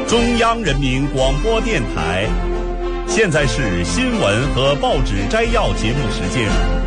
中央人民广播电台。现在是新闻和报纸摘要节目时间。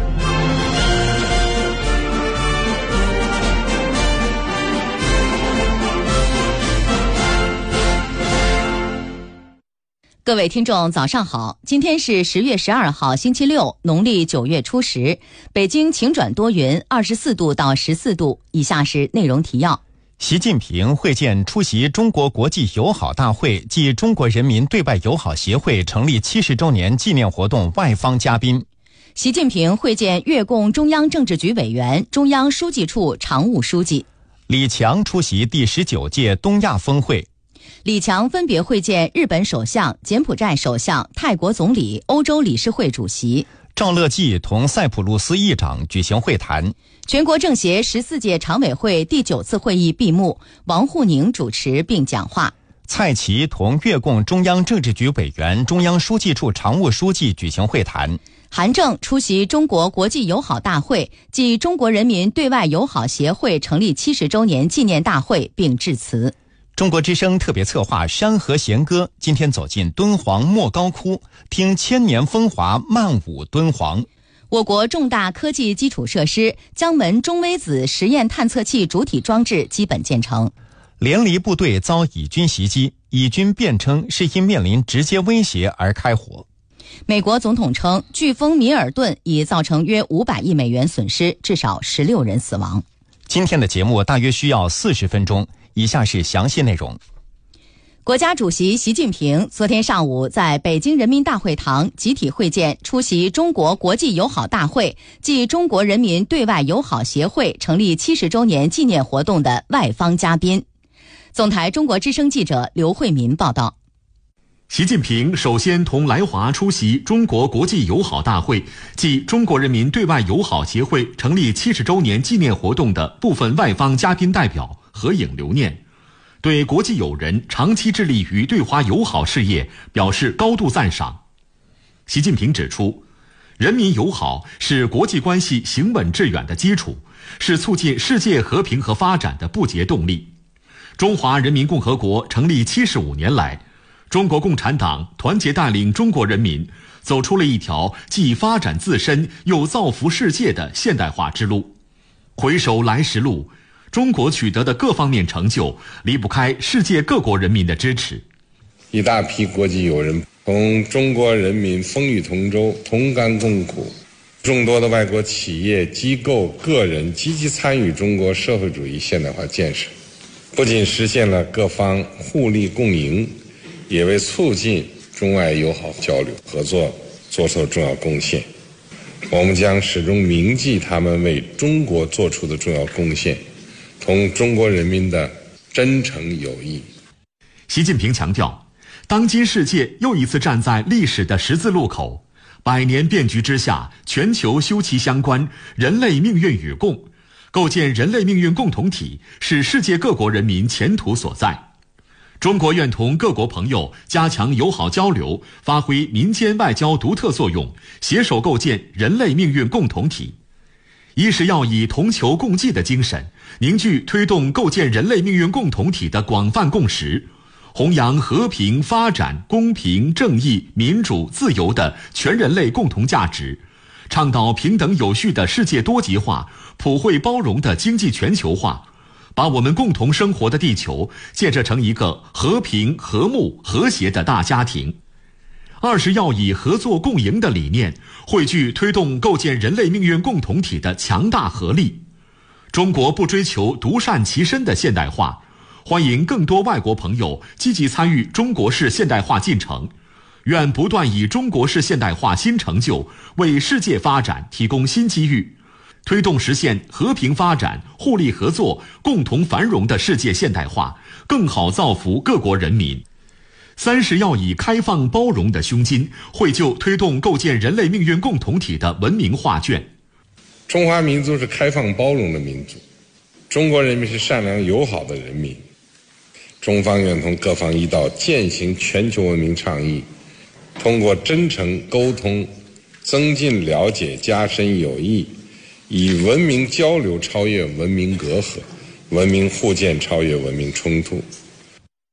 各位听众早上好，今天是10月12号星期六，农历9月初10，北京晴转多云，24度到14度。以下是内容提要。 习近平会见出席中国国际友好大会暨中国人民对外友好协会成立70周年纪念活动外方嘉宾。 习近平会见越共中央政治局委员、中央书记处常务书记。 李强出席第19届东亚峰会。 李强分别会见日本首相、柬埔寨首相、泰国总理、欧洲理事会主席。 赵乐际同塞浦路斯议长举行会谈。 全国政协14届常委会第9次会议闭幕，王沪宁主持并讲话。 蔡奇同越共中央政治局委员、中央书记处常务书记举行会谈。 韩正出席中国国际友好大会暨中国人民对外友好协会成立70周年纪念大会并致辞。 中国之声特别策划《山河弦歌》今天走进敦煌莫高窟，听千年风华漫舞敦煌。 我国重大科技基础设施江门中微子实验探测器主体装置基本建成。 联黎部队遭以军袭击，以军辩称是因面临直接威胁而开火。 美国总统称，飓风米尔顿已造成约500亿美元损失，至少16人死亡。 今天的节目大约需要40分钟，以下是详细内容。 国家主席习近平昨天上午在北京人民大会堂集体会见出席中国国际友好大会暨中国人民对外友好协会成立70周年纪念活动的外方嘉宾。总台中国之声记者刘慧民报道。 习近平首先同来华出席中国国际友好大会暨中国人民对外友好协会成立70周年纪念活动的部分外方嘉宾代表合影留念，对国际友人长期致力于对华友好事业表示高度赞赏。习近平指出，人民友好是国际关系行稳致远的基础，是促进世界和平和发展的不竭动力。中华人民共和国成立75年来，中国共产党团结带领中国人民走出了一条既发展自身又造福世界的现代化之路。回首来时路，中国取得的各方面成就离不开世界各国人民的支持。 一大批国际友人同中国人民风雨同舟、同甘共苦，众多的外国企业、机构、个人积极参与中国社会主义现代化建设，不仅实现了各方互利共赢，也为促进中外友好交流合作做出了重要贡献。我们将始终铭记他们为中国做出的重要贡献，同中国人民的真诚友谊。 习近平强调，当今世界又一次站在历史的十字路口，100年变局之下，全球休戚相关，人类命运与共，构建人类命运共同体是世界各国人民前途所在。中国愿同各国朋友加强友好交流，发挥民间外交独特作用，携手构建人类命运共同体。一是要以同求共济的精神，凝聚推动构建人类命运共同体的广泛共识，弘扬和平、发展、公平、正义、民主、自由的全人类共同价值，倡导平等有序的世界多极化、普惠包容的经济全球化，把我们共同生活的地球建设成一个和平、和睦、和谐的大家庭。二是要以合作共赢的理念，汇聚推动构建人类命运共同体的强大合力。中国不追求独善其身的现代化，欢迎更多外国朋友积极参与中国式现代化进程，愿不断以中国式现代化新成就为世界发展提供新机遇，推动实现和平发展、互利合作、共同繁荣的世界现代化，更好造福各国人民。三是要以开放包容的胸襟，绘就推动构建人类命运共同体的文明画卷。 中华民族是开放包容的民族，中国人民是善良友好的人民。中方愿同各方一道践行全球文明倡议，通过真诚沟通，增进了解，加深友谊，以文明交流超越文明隔阂，文明互鉴超越文明冲突。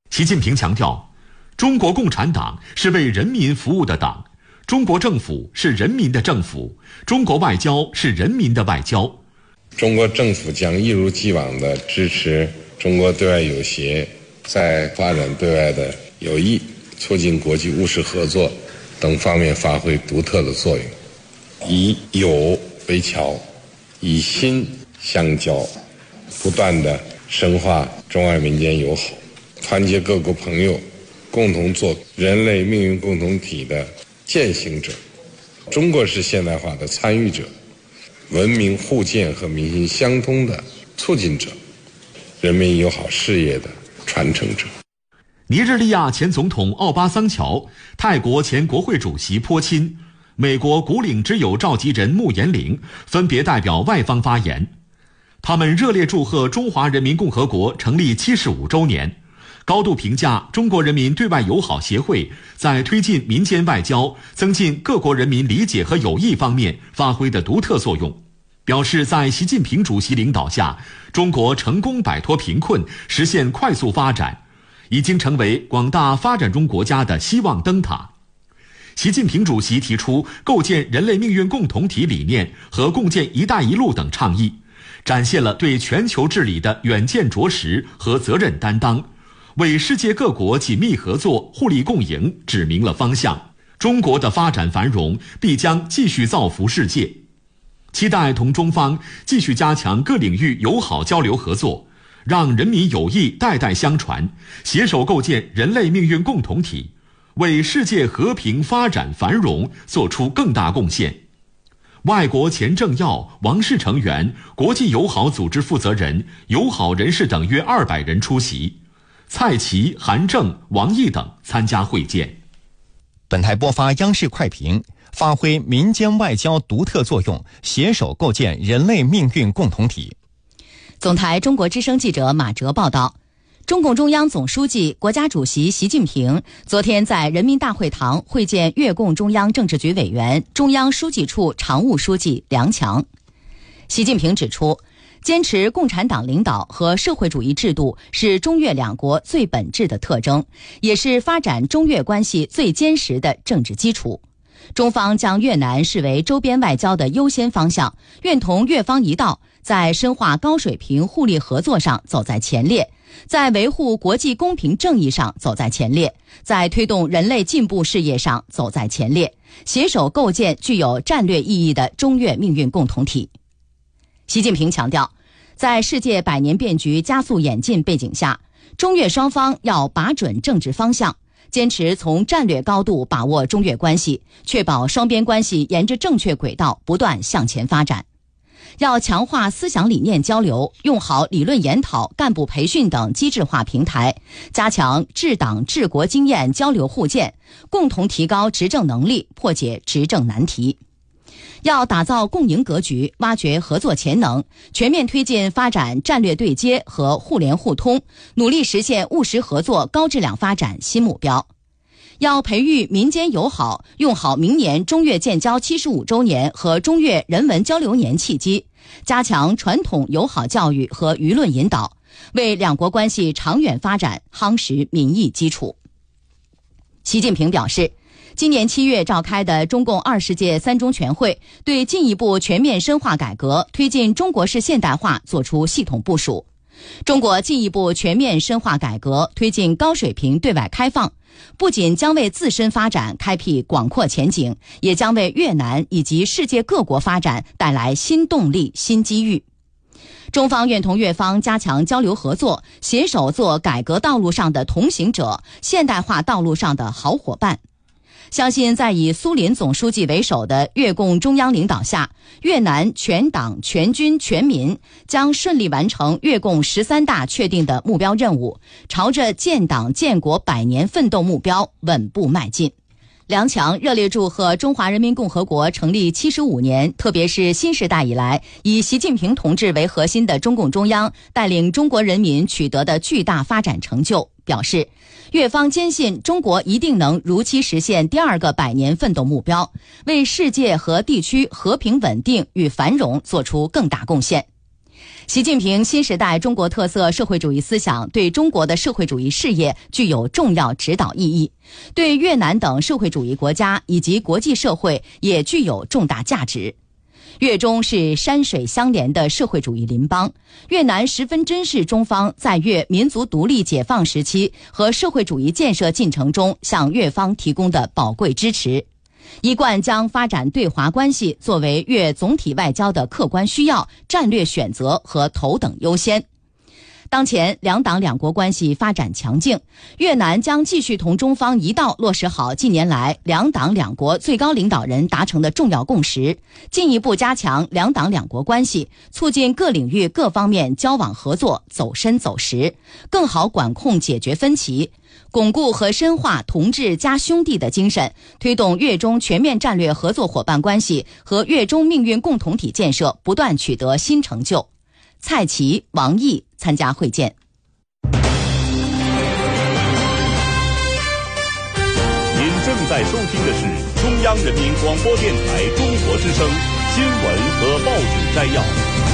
习近平强调，中国共产党是为人民服务的党，中国政府是人民的政府，中国外交是人民的外交。 中国政府将一如既往地支持中国对外友协在发展对外的友谊、促进国际务实合作等方面发挥独特的作用，以友为桥，以心相交，不断地深化中外民间友好，团结各国朋友，共同做人类命运共同体的践行者，中国式现代化的参与者，文明互鉴和民心相通的促进者，人民友好事业的传承者。 尼日利亚前总统奥巴桑乔、泰国前国会主席坡钦、美国古岭之友召集人穆延龄分别代表外方发言，他们热烈祝贺中华人民共和国成立75周年，高度评价中国人民对外友好协会在推进民间外交、增进各国人民理解和友谊方面发挥的独特作用，表示在习近平主席领导下，中国成功摆脱贫困，实现快速发展，已经成为广大发展中国家的希望灯塔。习近平主席提出构建人类命运共同体理念和共建“一带一路”等倡议，展现了对全球治理的远见卓识和责任担当，为世界各国紧密合作、互利共赢指明了方向。中国的发展繁荣必将继续造福世界，期待同中方继续加强各领域友好交流合作，让人民友谊代代相传，携手构建人类命运共同体，为世界和平发展繁荣做出更大贡献。外国前政要、王室成员、国际友好组织负责人、友好人士等约200人出席，蔡奇、韩正、王毅等参加会见。 本台播发央视快评，发挥民间外交独特作用，携手构建人类命运共同体。 总台中国之声记者马哲报道，中共中央总书记、国家主席习近平昨天在人民大会堂会见越共中央政治局委员、中央书记处常务书记梁强。习近平指出，坚持共产党领导和社会主义制度是中越两国最本质的特征，也是发展中越关系最坚实的政治基础。中方将越南视为周边外交的优先方向，愿同越方一道，在深化高水平互利合作上走在前列，在维护国际公平正义上走在前列，在推动人类进步事业上走在前列，携手构建具有战略意义的中越命运共同体。习近平强调，在世界百年变局加速演进背景下，中越双方要把准政治方向，坚持从战略高度把握中越关系，确保双边关系沿着正确轨道不断向前发展。要强化思想理念交流，用好理论研讨、干部培训等机制化平台，加强治党治国经验交流互鉴，共同提高执政能力，破解执政难题。要打造共赢格局，挖掘合作潜能，全面推进发展战略对接和互联互通，努力实现务实合作高质量发展新目标。要培育民间友好，用好明年中越建交75周年和中越人文交流年契机，加强传统友好教育和舆论引导，为两国关系长远发展夯实民意基础。习近平表示，今年7月召开的中共20届3中全会对进一步全面深化改革、推进中国式现代化作出系统部署。中国进一步全面深化改革，推进高水平对外开放，不仅将为自身发展开辟广阔前景，也将为越南以及世界各国发展带来新动力、新机遇。中方愿同越方加强交流合作，携手做改革道路上的同行者，现代化道路上的好伙伴。相信在以苏林总书记为首的越共中央领导下，越南全党全军全民将顺利完成越共13大确定的目标任务，朝着建党建国100年奋斗目标稳步迈进。梁强热烈祝贺中华人民共和国成立75年，特别是新时代以来，以习近平同志为核心的中共中央带领中国人民取得的巨大发展成就，表示越方坚信中国一定能如期实现第2个100年奋斗目标，为世界和地区和平稳定与繁荣做出更大贡献。 习近平新时代中国特色社会主义思想对中国的社会主义事业具有重要指导意义，对越南等社会主义国家以及国际社会也具有重大价值。越中是山水相连的社会主义邻邦，越南十分珍视中方在越民族独立解放时期和社会主义建设进程中向越方提供的宝贵支持，一贯将发展对华关系作为越总体外交的客观需要、战略选择和头等优先。当前两党两国关系发展强劲，越南将继续同中方一道落实好近年来两党两国最高领导人达成的重要共识，进一步加强两党两国关系，促进各领域各方面交往合作走深走实，更好管控解决分歧，巩固和深化同志加兄弟的精神，推动越中全面战略合作伙伴关系和越中命运共同体建设不断取得新成就。蔡奇、王毅参加会见。 您正在收听的是中央人民广播电台中国之声新闻和报纸摘要。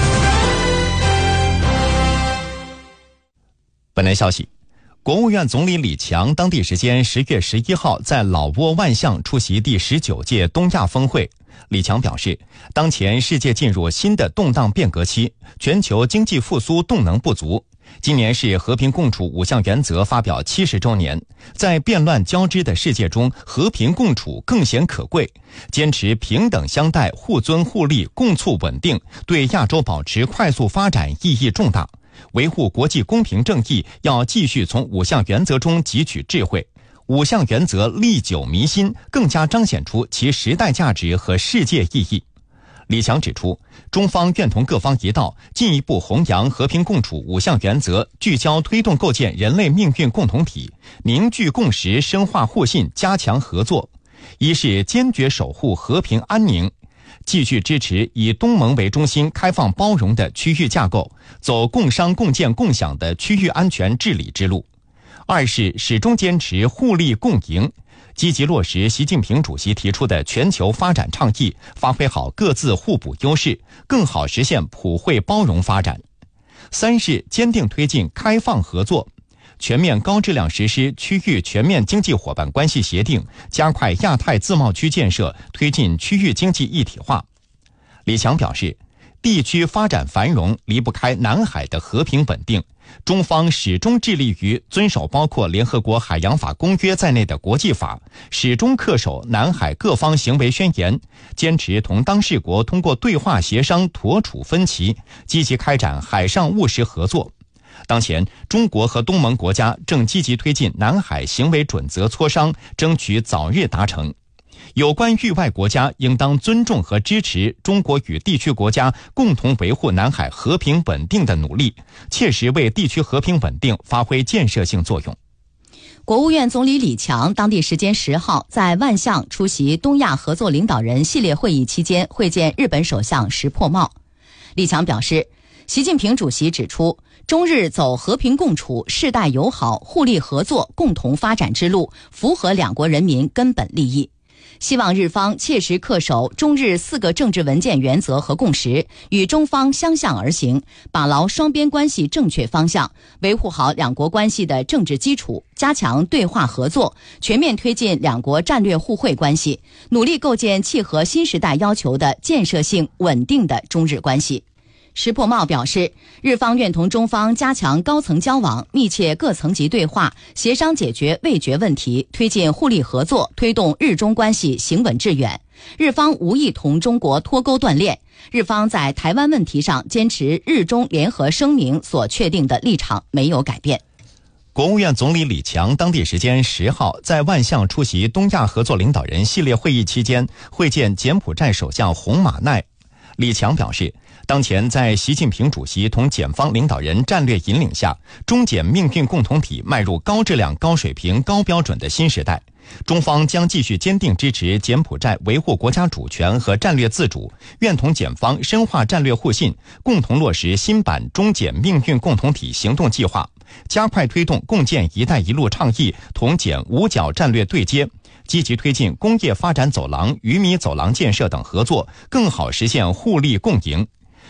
本台消息，国务院总理李强当地时间10月11号在老挝万象出席第19届东亚峰会。李强表示，当前世界进入新的动荡变革期，全球经济复苏动能不足。今年是和平共处5项原则发表70周年，在变乱交织的世界中，和平共处更显可贵。坚持平等相待、互尊互利、共促稳定，对亚洲保持快速发展意义重大。维护国际公平正义，要继续从5项原则中汲取智慧。5项原则历久弥新，更加彰显出其时代价值和世界意义。李强指出，中方愿同各方一道，进一步弘扬和平共处5项原则，聚焦推动构建人类命运共同体，凝聚共识，深化互信，加强合作。一是坚决守护和平安宁，继续支持以东盟为中心开放包容的区域架构，走共商共建共享的区域安全治理之路。二是始终坚持互利共赢，积极落实习近平主席提出的全球发展倡议，发挥好各自互补优势，更好实现普惠包容发展。三是坚定推进开放合作，全面高质量实施区域全面经济伙伴关系协定，加快亚太自贸区建设，推进区域经济一体化。李强表示，地区发展繁荣离不开南海的和平稳定，中方始终致力于遵守包括联合国海洋法公约在内的国际法，始终恪守南海各方行为宣言，坚持同当事国通过对话协商妥处分歧，积极开展海上务实合作。当前，中国和东盟国家正积极推进南海行为准则磋商，争取早日达成。有关域外国家应当尊重和支持中国与地区国家共同维护南海和平稳定的努力，切实为地区和平稳定发挥建设性作用。 国务院总理李强当地时间10号在万象出席东亚合作领导人系列会议期间会见日本首相石破茂。李强表示，习近平主席指出，中日走和平共处、世代友好、互利合作、共同发展之路，符合两国人民根本利益。希望日方切实恪守中日4个政治文件原则和共识，与中方相向而行，把牢双边关系正确方向，维护好两国关系的政治基础，加强对话合作，全面推进两国战略互惠关系，努力构建契合新时代要求的建设性、稳定的中日关系。石破茂表示，日方愿同中方加强高层交往，密切各层级对话，协商解决未决问题，推进互利合作，推动日中关系行稳致远。日方无意同中国脱钩断链，日方在台湾问题上坚持日中联合声明所确定的立场没有改变。 国务院总理李强当地时间10号在万象出席东亚合作领导人系列会议期间会见柬埔寨首相洪马奈。李强表示，当前在习近平主席同柬方领导人战略引领下，中柬命运共同体迈入高质量、高水平、高标准的新时代。中方将继续坚定支持柬埔寨维护国家主权和战略自主，愿同柬方深化战略互信，共同落实新版中柬命运共同体行动计划，加快推动共建“一带一路”倡议同柬五角战略对接，积极推进工业发展走廊、鱼米走廊建设等合作，更好实现互利共赢。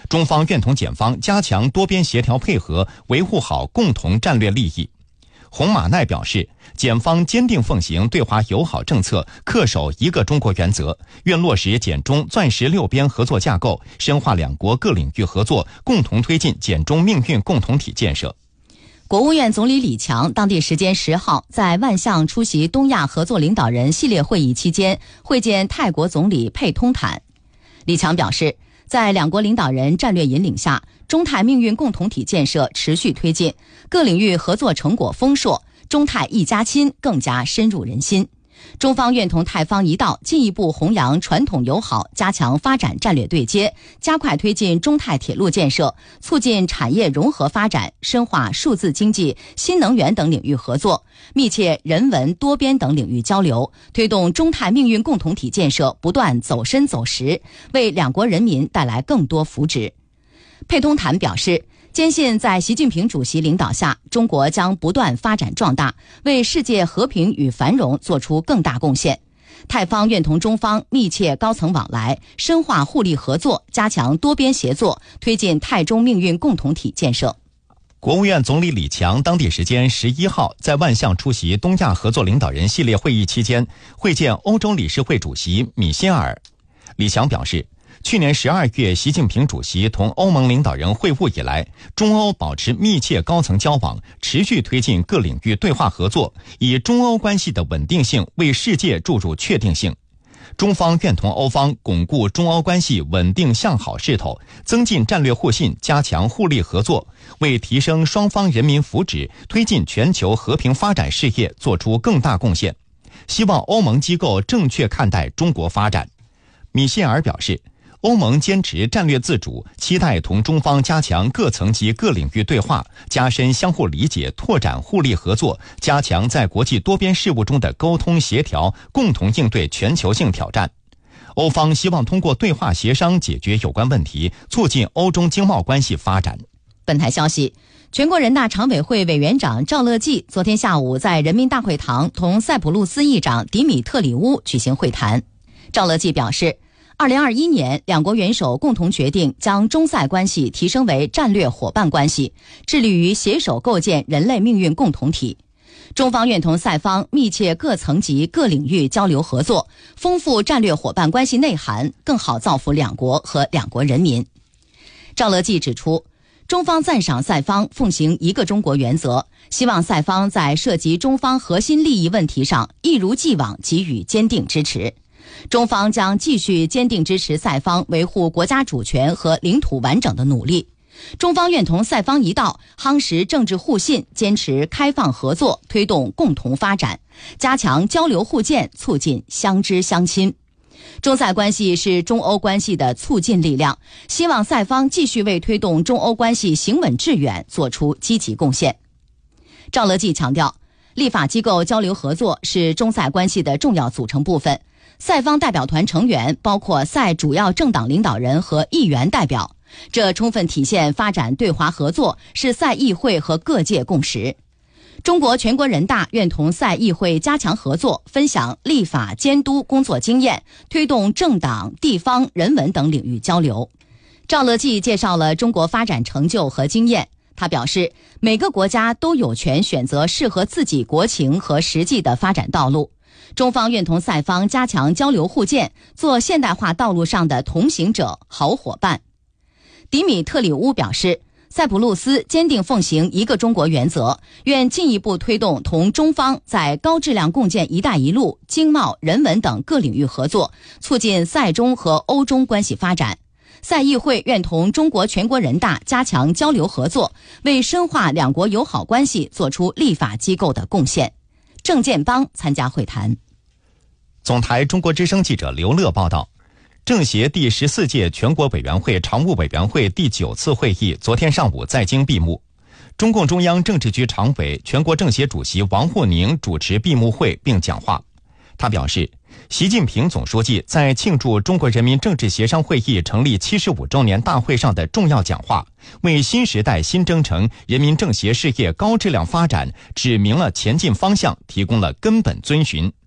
中方愿同检方加强多边协调配合，维护好共同战略利益。洪马奈表示，检方坚定奉行对华友好政策，恪守一个中国原则，愿落实检中钻石六边合作架构，深化两国各领域合作，共同推进检中命运共同体建设。 国务院总理李强当地时间10号在万象出席东亚合作领导人系列会议期间，会见泰国总理佩通坦。李强表示，在两国领导人战略引领下，中泰命运共同体建设持续推进，各领域合作成果丰硕，中泰一家亲更加深入人心。中方愿同泰方一道进一步弘扬传统友好，加强发展战略对接，加快推进中泰铁路建设，促进产业融合发展，深化数字经济、新能源等领域合作，密切人文多边等领域交流，推动中泰命运共同体建设不断走深走实，为两国人民带来更多福祉。佩通坦表示，坚信在习近平主席领导下，中国将不断发展壮大，为世界和平与繁荣做出更大贡献。泰方愿同中方密切高层往来，深化互利合作，加强多边协作，推进泰中命运共同体建设。 国务院总理李强当地时间11号在万象出席东亚合作领导人系列会议期间，会见欧洲理事会主席米歇尔。李强表示，去年12月习近平主席同欧盟领导人会晤以来，中欧保持密切高层交往，持续推进各领域对话合作，以中欧关系的稳定性为世界注入确定性。中方愿同欧方巩固中欧关系稳定向好势头，增进战略互信，加强互利合作，为提升双方人民福祉、推进全球和平发展事业做出更大贡献。希望欧盟机构正确看待中国发展。米歇尔表示，欧盟坚持战略自主，期待同中方加强各层级各领域对话，加深相互理解，拓展互利合作，加强在国际多边事务中的沟通协调，共同应对全球性挑战。欧方希望通过对话协商解决有关问题，促进欧中经贸关系发展。 本台消息，全国人大常委会委员长赵乐际昨天下午在人民大会堂同塞浦路斯议长迪米特里乌举行会谈。赵乐际表示，2021年，两国元首共同决定将中塞关系提升为战略伙伴关系，致力于携手构建人类命运共同体。中方愿同塞方密切各层级各领域交流合作，丰富战略伙伴关系内涵，更好造福两国和两国人民。赵乐际指出，中方赞赏塞方奉行一个中国原则，希望塞方在涉及中方核心利益问题上一如既往给予坚定支持。中方将继续坚定支持塞方维护国家主权和领土完整的努力。中方愿同塞方一道夯实政治互信，坚持开放合作，推动共同发展，加强交流互鉴，促进相知相亲。中塞关系是中欧关系的促进力量，希望塞方继续为推动中欧关系行稳致远做出积极贡献。赵乐际强调，立法机构交流合作是中塞关系的重要组成部分。塞方代表团成员包括塞主要政党领导人和议员代表，这充分体现发展对华合作是塞议会和各界共识。中国全国人大愿同塞议会加强合作，分享立法监督工作经验，推动政党、地方、人文等领域交流。赵乐际介绍了中国发展成就和经验。他表示，每个国家都有权选择适合自己国情和实际的发展道路。中方愿同塞方加强交流互鉴，做现代化道路上的同行者、好伙伴。迪米特里乌表示，塞浦路斯坚定奉行一个中国原则，愿进一步推动同中方在高质量共建“一带一路”、经贸、人文等各领域合作，促进塞中和欧中关系发展。塞议会愿同中国全国人大加强交流合作，为深化两国友好关系做出立法机构的贡献。郑建邦参加会谈。 总台中国之声记者刘乐报道，政协第14届全国委员会常务委员会第9次会议昨天上午在京闭幕。中共中央政治局常委、全国政协主席王沪宁主持闭幕会并讲话。他表示，习近平总书记在庆祝中国人民政治协商会议成立75周年大会上的重要讲话，为新时代新征程人民政协事业高质量发展指明了前进方向，提供了根本遵循。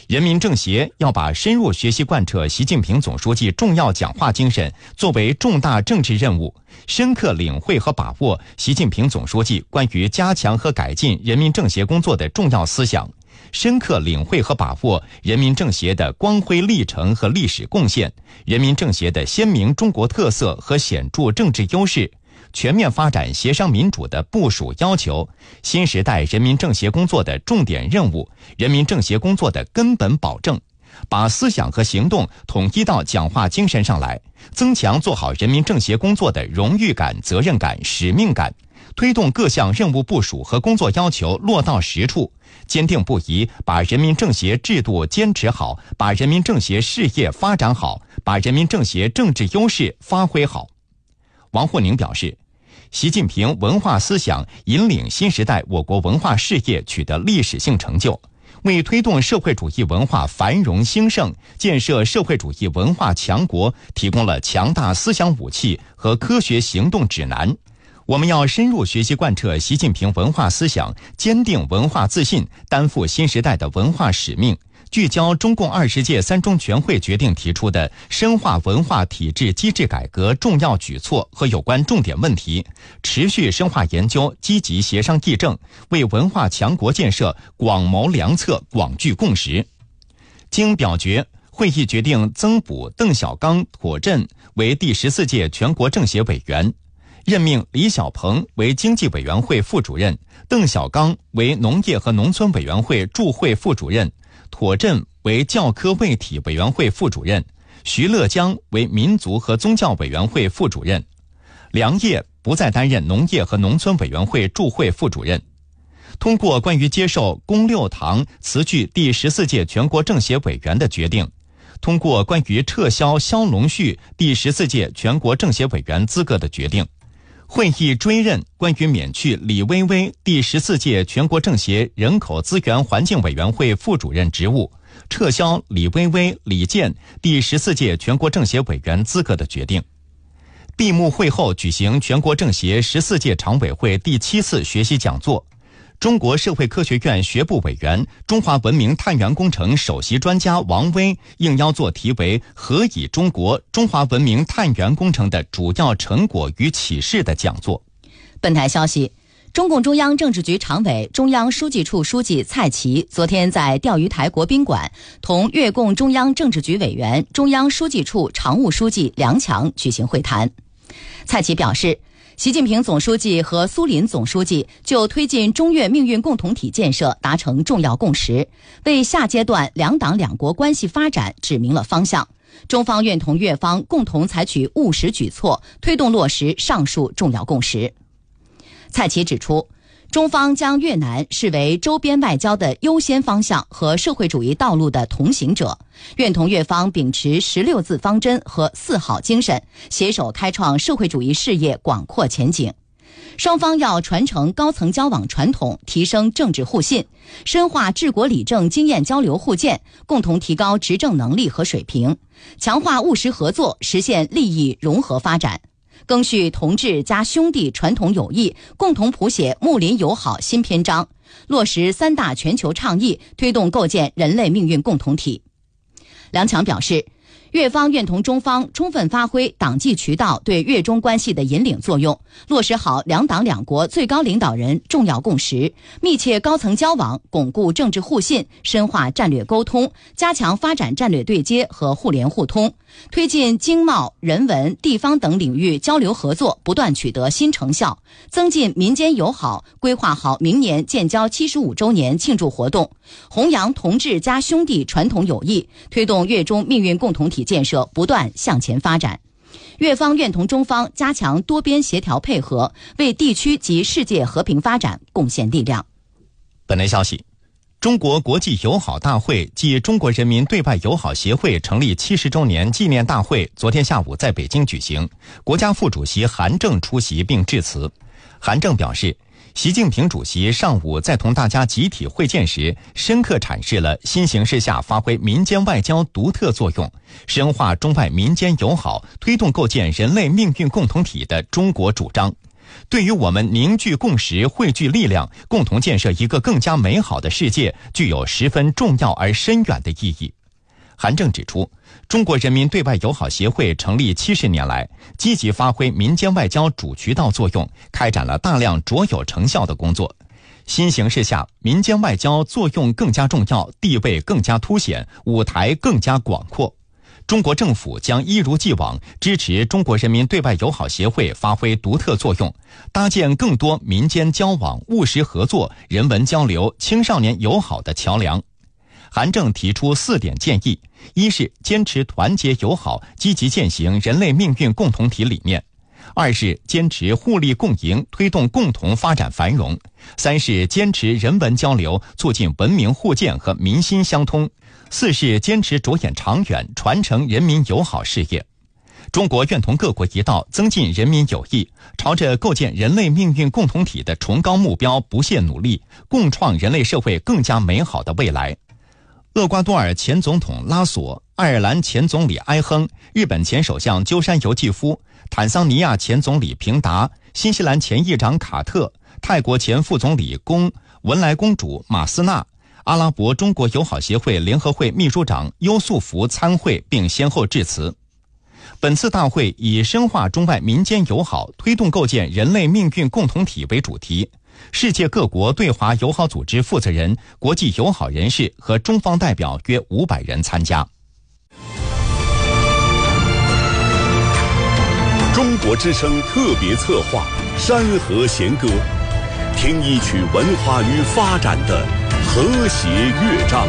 人民政协要把深入学习贯彻习近平总书记重要讲话精神作为重大政治任务，深刻领会和把握习近平总书记关于加强和改进人民政协工作的重要思想，深刻领会和把握人民政协的光辉历程和历史贡献，人民政协的鲜明中国特色和显著政治优势，全面发展协商民主的部署要求，新时代人民政协工作的重点任务，人民政协工作的根本保证，把思想和行动统一到讲话精神上来，增强做好人民政协工作的荣誉感、责任感、使命感，推动各项任务部署和工作要求落到实处，坚定不移把人民政协制度坚持好，把人民政协事业发展好，把人民政协政治优势发挥好。王沪宁表示，习近平文化思想引领新时代我国文化事业取得历史性成就，为推动社会主义文化繁荣兴盛、建设社会主义文化强国提供了强大思想武器和科学行动指南。我们要深入学习贯彻习近平文化思想，坚定文化自信，担负新时代的文化使命，聚焦中共20届三中全会决定提出的深化文化体制机制改革重要举措和有关重点问题，持续深化研究，积极协商议政，为文化强国建设广谋良策，广聚共识。经表决，会议决定增补邓小刚、妥振为第14届全国政协委员，任命李小鹏为经济委员会副主任，邓小刚为农业和农村委员会驻会副主任，妥振为教科卫体委员会副主任，徐乐江为民族和宗教委员会副主任，梁烨不再担任农业和农村委员会驻会副主任。通过关于接受龚六堂辞去第14届全国政协委员的决定，通过关于撤销肖龙旭第14届全国政协委员资格的决定，会议追认关于免去李薇薇第14届全国政协人口资源环境委员会副主任职务，撤销李薇薇、李健第14届全国政协委员资格的决定。闭幕会后举行全国政协14届常委会第7次学习讲座，中国社会科学院学部委员、中华文明探源工程首席专家王威应邀做题为“何以中国中华文明探源工程的主要成果与启示”的讲座。 本台消息，中共中央政治局常委、中央书记处书记蔡奇昨天在钓鱼台国宾馆同越共中央政治局委员、中央书记处常务书记梁强举行会谈。蔡奇表示，习近平总书记和苏林总书记就推进中越命运共同体建设达成重要共识，为下阶段两党两国关系发展指明了方向。中方愿同越方共同采取务实举措，推动落实上述重要共识。蔡奇指出，中方将越南视为周边外交的优先方向和社会主义道路的同行者，愿同越方秉持16字方针和4好精神，携手开创社会主义事业广阔前景。双方要传承高层交往传统，提升政治互信，深化治国理政经验交流互鉴，共同提高执政能力和水平，强化务实合作，实现利益融合发展。赓续同志加兄弟传统友谊，共同谱写睦邻友好新篇章，落实3大全球倡议，推动构建人类命运共同体。梁强表示，越方愿同中方充分发挥党纪渠道对越中关系的引领作用，落实好两党两国最高领导人重要共识，密切高层交往，巩固政治互信，深化战略沟通，加强发展战略对接和互联互通，推进经贸、人文、地方等领域交流合作不断取得新成效，增进民间友好，规划好明年建交75周年庆祝活动，弘扬同志加兄弟传统友谊，推动越中命运共同体建设不断向前发展。越方愿同中方加强多边协调配合，为地区及世界和平发展贡献力量。 本台消息，中国国际友好大会暨中国人民对外友好协会成立70周年纪念大会昨天下午在北京举行，国家副主席韩正出席并致辞。韩正表示，习近平主席上午在同大家集体会见时，深刻阐释了新形势下发挥民间外交独特作用，深化中外民间友好，推动构建人类命运共同体的中国主张， 对于我们凝聚共识、汇聚力量，共同建设一个更加美好的世界，具有十分重要而深远的意义。韩正指出，中国人民对外友好协会成立70年来，积极发挥民间外交主渠道作用，开展了大量卓有成效的工作。新形势下，民间外交作用更加重要，地位更加凸显，舞台更加广阔。中国政府将一如既往支持中国人民对外友好协会发挥独特作用，搭建更多民间交往、务实合作、人文交流、青少年友好的桥梁。韩正提出4点建议：一是坚持团结友好，积极践行人类命运共同体理念；二是坚持互利共赢，推动共同发展繁荣；三是坚持人文交流，促进文明互鉴和民心相通；四是坚持着眼长远，传承人民友好事业。中国愿同各国一道，增进人民友谊，朝着构建人类命运共同体的崇高目标不懈努力，共创人类社会更加美好的未来。厄瓜多尔前总统拉索、爱尔兰前总理埃亨、日本前首相鸠山由纪夫、坦桑尼亚前总理平达、新西兰前议长卡特、泰国前副总理文莱公主马斯纳、阿拉伯中国友好协会联合会秘书长优素福参会并先后致辞。本次大会以深化中外民间友好，推动构建人类命运共同体为主题。世界各国对华友好组织负责人、国际友好人士和中方代表约500人参加。 中国之声特别策划《山河弦歌》，听一曲文化与发展的和谐乐章。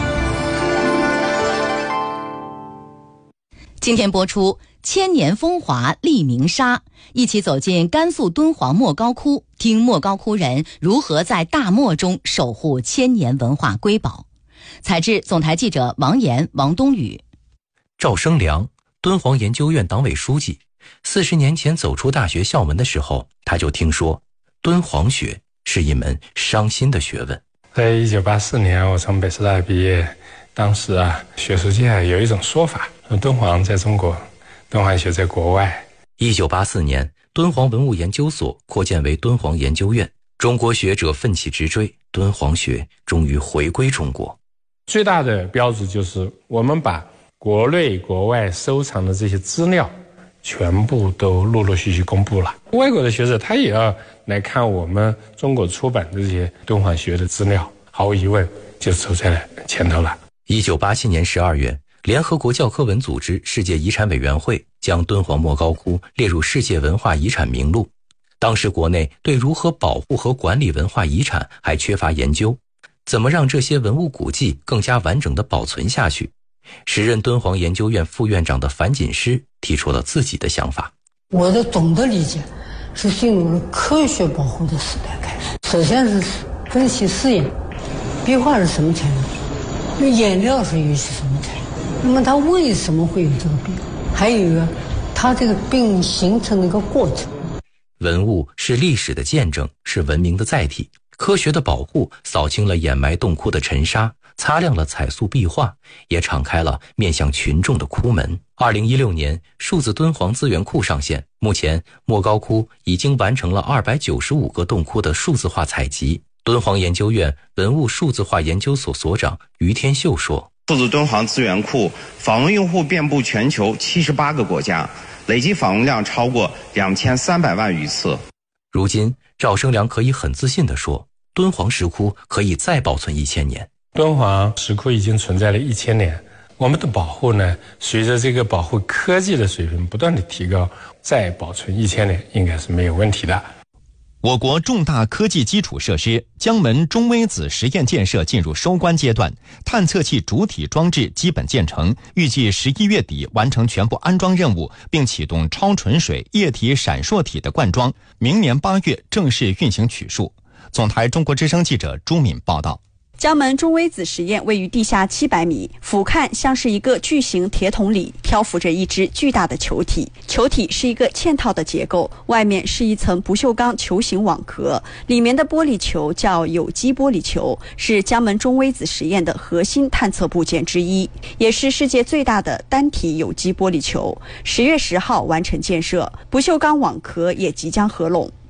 今天播出千年风华立鸣沙，一起走进甘肃敦煌莫高窟，听莫高窟人如何在大漠中守护千年文化瑰宝。采制总台记者王岩、王冬雨。 赵生良，敦煌研究院党委书记。40年前走出大学校门的时候，他就听说敦煌学是一门伤心的学问。 在1984年我从北师大毕业，当时学术界有一种说法，说敦煌在中国，敦煌学在国外。 1984年，敦煌文物研究所扩建为敦煌研究院，中国学者奋起直追，敦煌学终于回归中国。 最大的标志就是我们把国内国外收藏的这些资料全部都陆陆续续公布了。外国的学者他也要来看我们中国出版的这些敦煌学的资料，毫无疑问就走在了前头了。 1987年12月，联合国教科文组织世界遗产委员会将敦煌莫高窟列入世界文化遗产名录。当时国内对如何保护和管理文化遗产还缺乏研究，怎么让这些文物古迹更加完整地保存下去？时任敦煌研究院副院长的樊锦诗提出了自己的想法。 我的总的理解是进入了科学保护的时代开始。首先是分析试验，壁画是什么材料，颜料是有些什么材料，那么它为什么会有这个病，还有一个它这个病形成的一个过程。 文物是历史的见证，是文明的载体。科学的保护扫清了掩埋洞窟的尘沙，擦亮了彩塑壁画，也敞开了面向群众的窟门。2016年，数字敦煌资源库上线，目前莫高窟已经完成了295个洞窟的数字化采集。敦煌研究院文物数字化研究所所长于天秀说， 数字敦煌资源库访问用户遍布全球78个国家，累计访问量超过2300万余次。 如今赵生良可以很自信地说，敦煌石窟可以再保存1000年。 敦煌石窟已经存在了1000年，我们的保护呢，随着这个保护科技的水平不断的提高，再保存1000年应该是没有问题的。 我国重大科技基础设施江门中微子实验建设进入收官阶段，探测器主体装置基本建成，预计11月底完成全部安装任务，并启动超纯水液体闪烁体的灌装，明年8月正式运行取数。总台中国之声记者朱敏报道。 江门中微子实验位于地下700米，俯瞰像是一个巨型铁桶里漂浮着一只巨大的球体，球体是一个嵌套的结构，外面是一层不锈钢球形网壳，里面的玻璃球叫有机玻璃球，是江门中微子实验的核心探测部件之一，也是世界最大的单体有机玻璃球。10月10号完成建设，不锈钢网壳也即将合拢。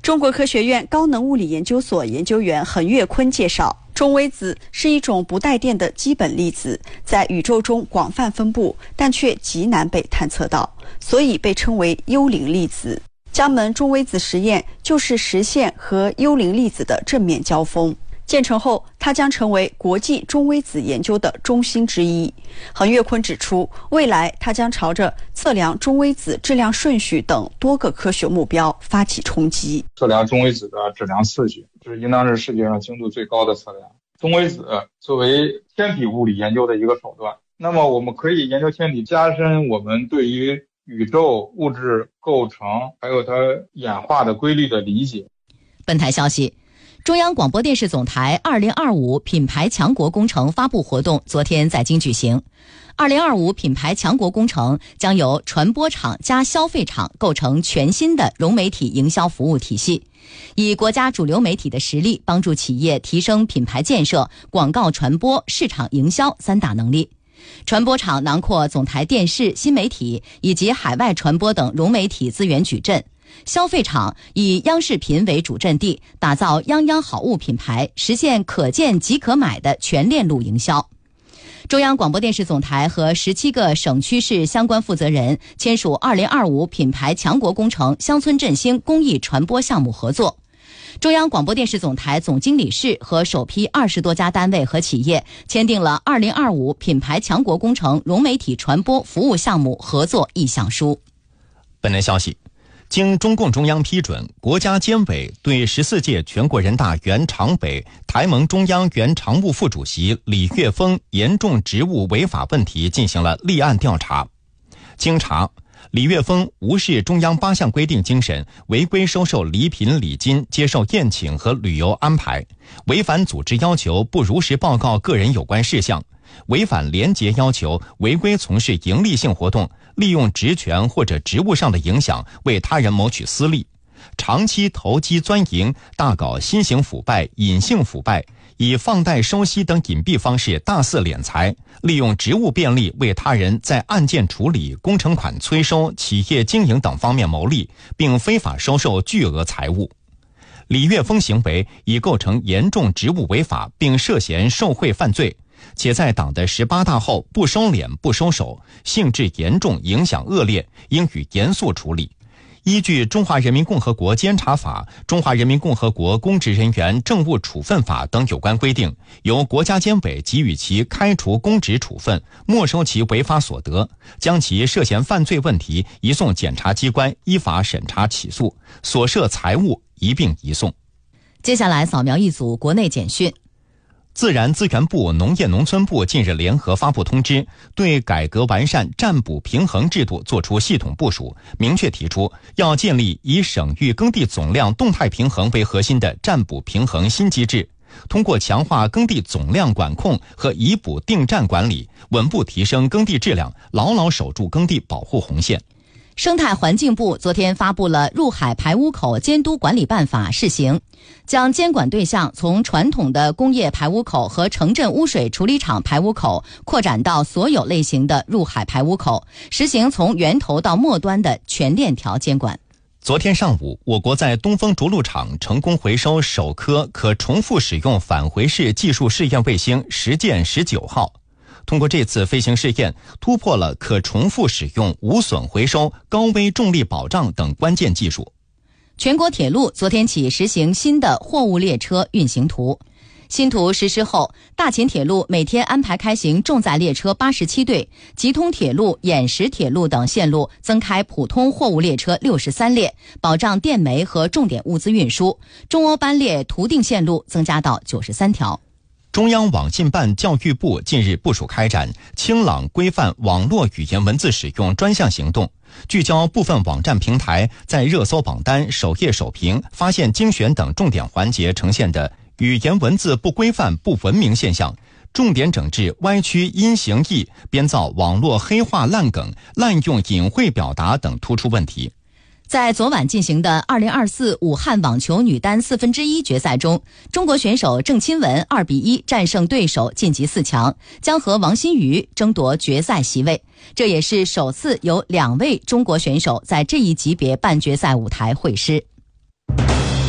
中国科学院高能物理研究所研究员横越坤介绍，中微子是一种不带电的基本粒子，在宇宙中广泛分布，但却极难被探测到，所以被称为幽灵粒子。江门中微子实验就是实现和幽灵粒子的正面交锋。建成后，它将成为国际中微子研究的中心之一。横越坤指出，未来它将朝着测量中微子质量顺序等多个科学目标发起冲击。 测量中微子的质量次序，这应当是世界上精度最高的测量。中微子作为天体物理研究的一个手段，那么我们可以研究天体，加深我们对于宇宙物质构成还有它演化的规律的理解。 本台消息，中央广播电视总台2025品牌强国工程发布活动昨天在京举行。2025品牌强国工程将由传播厂加消费厂构成全新的融媒体营销服务体系，以国家主流媒体的实力帮助企业提升品牌建设、广告传播、市场营销三大能力。传播厂囊括总台电视、新媒体以及海外传播等融媒体资源矩阵。消费厂以央视频为主阵地，打造泱泱好物品牌，实现可见即可买的全链路营销。中央广播电视总台和17个省区市相关负责人签署2025品牌强国工程乡村振兴公益传播项目合作。中央广播电视总台总经理室和首批20多家单位和企业签订了2025品牌强国工程融媒体传播服务项目合作意向书。 本台消息，经中共中央批准，国家监委对14届全国人大原常委、台盟中央原常务副主席李岳峰严重职务违法问题进行了立案调查。经查，李岳峰无视中央8项规定精神，违规收受礼品礼金，接受宴请和旅游安排，违反组织要求，不如实报告个人有关事项，违反廉洁要求，违规从事营利性活动，利用职权或者职务上的影响为他人谋取私利，长期投机钻营，大搞新型腐败、隐性腐败，以放贷收息等隐蔽方式大肆敛财，利用职务便利为他人在案件处理、工程款催收、企业经营等方面牟利，并非法收受巨额财物。李岳峰行为已构成严重职务违法，并涉嫌受贿犯罪，且在党的18大后不收敛不收手，性质严重，影响恶劣，应予严肃处理。依据《中华人民共和国监察法》《中华人民共和国公职人员政务处分法》等有关规定，由国家监委给予其开除公职处分，没收其违法所得，将其涉嫌犯罪问题移送检察机关依法审查起诉，所涉财物一并移送。 接下来扫描一组国内简讯。 自然资源部、农业农村部近日联合发布通知，对改革完善占补平衡制度作出系统部署，明确提出要建立以省域耕地总量动态平衡为核心的占补平衡新机制，通过强化耕地总量管控和以补定占管理，稳步提升耕地质量，牢牢守住耕地保护红线。 生态环境部昨天发布了《入海排污口监督管理办法》试行，将监管对象从传统的工业排污口和城镇污水处理厂排污口扩展到所有类型的入海排污口，实行从源头到末端的全链条监管。 昨天上午，我国在东风着陆场成功回收首颗可重复使用返回式技术试验卫星实践19号。通过这次飞行试验，突破了可重复使用、无损回收、高危重力保障等关键技术。 全国铁路昨天起实行新的货物列车运行图。新图实施后，大秦铁路每天安排开行重载列车87对，吉通铁路、兖石铁路等线路增开普通货物列车63列，保障电煤和重点物资运输。中欧班列图定线路增加到93条。 中央网信办、教育部近日部署开展清朗规范网络语言文字使用专项行动，聚焦部分网站平台在热搜榜单、首页首屏、发现精选等重点环节呈现的语言文字不规范、不文明现象，重点整治歪曲音形义、编造网络黑话烂梗、滥用隐晦表达等突出问题。 在昨晚进行的2024武汉网球女单1/4决赛中，中国选手郑钦文2比1战胜对手晋级4强，将和王欣瑜争夺决赛席位。这也是首次有2位中国选手在这一级别半决赛舞台会师。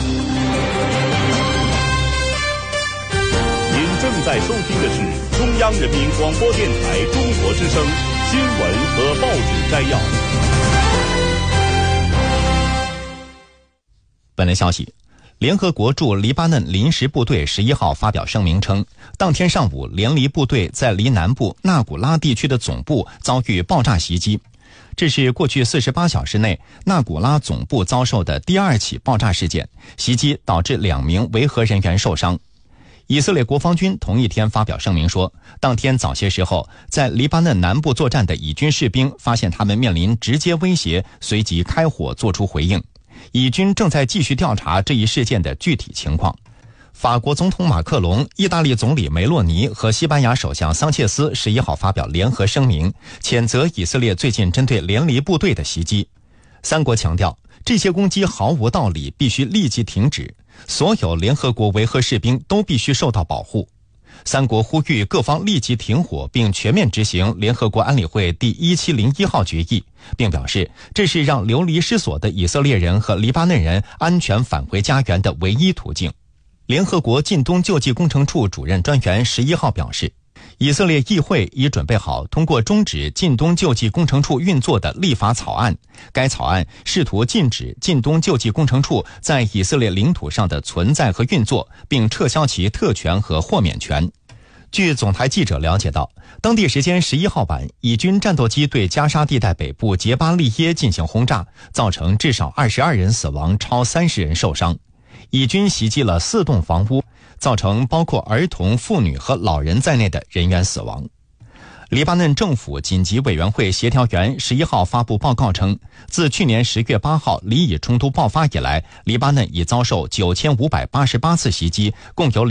在收听的是中央人民广播电台中国之声新闻和报纸摘要。 本轮消息，联合国驻黎巴嫩临时部队11号发表声明称，当天上午联黎部队在黎南部纳古拉地区的总部遭遇爆炸袭击，这是过去48小时内纳古拉总部遭受的第2起爆炸事件，袭击导致2名维和人员受伤。以色列国防军同一天发表声明说，当天早些时候，在黎巴嫩南部作战的以军士兵发现他们面临直接威胁，随即开火作出回应。以军正在继续调查这一事件的具体情况。法国总统马克龙、意大利总理梅洛尼和西班牙首相桑切斯11号发表联合声明，谴责以色列最近针对联黎部队的袭击。三国强调，这些攻击毫无道理，必须立即停止，所有联合国维和士兵都必须受到保护。三国呼吁各方立即停火，并全面执行联合国安理会第1701号决议，并表示这是让流离失所的以色列人和黎巴嫩人安全返回家园的唯一途径。联合国近东救济工程处主任专员11号表示，以色列议会已准备好通过终止近东救济工程处运作的立法草案。该草案试图禁止近东救济工程处在以色列领土上的存在和运作，并撤销其特权和豁免权。据总台记者了解到，当地时间11号晚，以军战斗机对加沙地带北部杰巴利耶进行轰炸，造成至少22人死亡，超30人受伤。以军袭击了4栋房屋，造成包括儿童、妇女和老人在内的人员死亡。黎巴嫩政府紧急委员会协调员11号发布报告称，自去年10月8号黎以冲突爆发以来，黎巴嫩已遭受9588次袭击，共有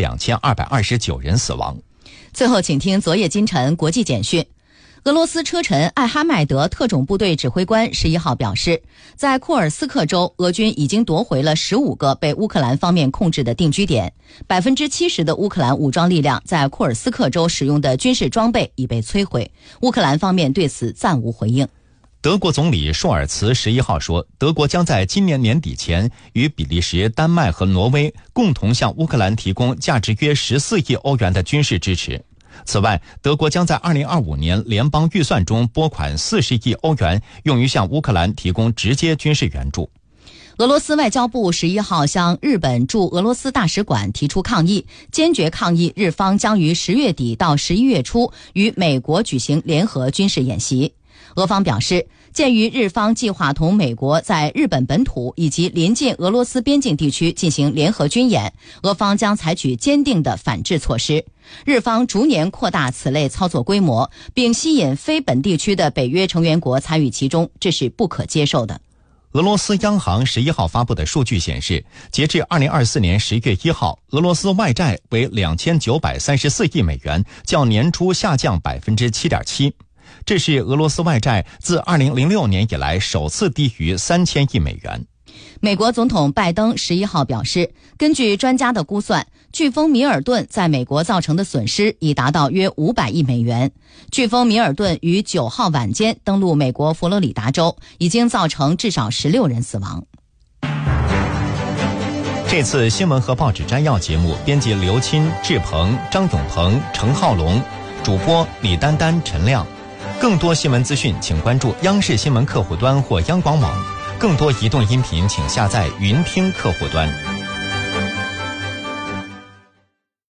2229人死亡。 最后请听昨夜今晨国际简讯。俄罗斯车臣艾哈迈德特种部队指挥官11号表示，在库尔斯克州，俄军已经夺回了15个被乌克兰方面控制的定居点，70%的乌克兰武装力量在库尔斯克州使用的军事装备已被摧毁。乌克兰方面对此暂无回应。 德国总理舒尔茨11号说，德国将在今年年底前与比利时、丹麦和挪威共同向乌克兰提供价值约14亿欧元的军事支持。此外，德国将在2025年联邦预算中拨款40亿欧元，用于向乌克兰提供直接军事援助。 俄罗斯外交部11号向日本驻俄罗斯大使馆提出抗议，坚决抗议日方将于10月底到11月初与美国举行联合军事演习。俄方表示，鉴于日方计划同美国在日本本土以及临近俄罗斯边境地区进行联合军演，俄方将采取坚定的反制措施。日方逐年扩大此类操作规模，并吸引非本地区的北约成员国参与其中，这是不可接受的。 俄罗斯央行11号发布的数据显示，截至2024年10月1号，俄罗斯外债为2934亿美元，较年初下降7.7%。这是俄罗斯外债自2006年以来首次低于3000亿美元。 美国总统拜登11号表示，根据专家的估算，飓风米尔顿在美国造成的损失已达到约500亿美元。飓风米尔顿于9号晚间登陆美国佛罗里达州，已经造成至少16人死亡。 这次新闻和报纸摘要节目编辑刘钦、志鹏、张永鹏、程浩龙，主播李丹丹、陈亮。更多新闻资讯请关注央视新闻客户端或央广网，更多移动音频请下载云听客户端。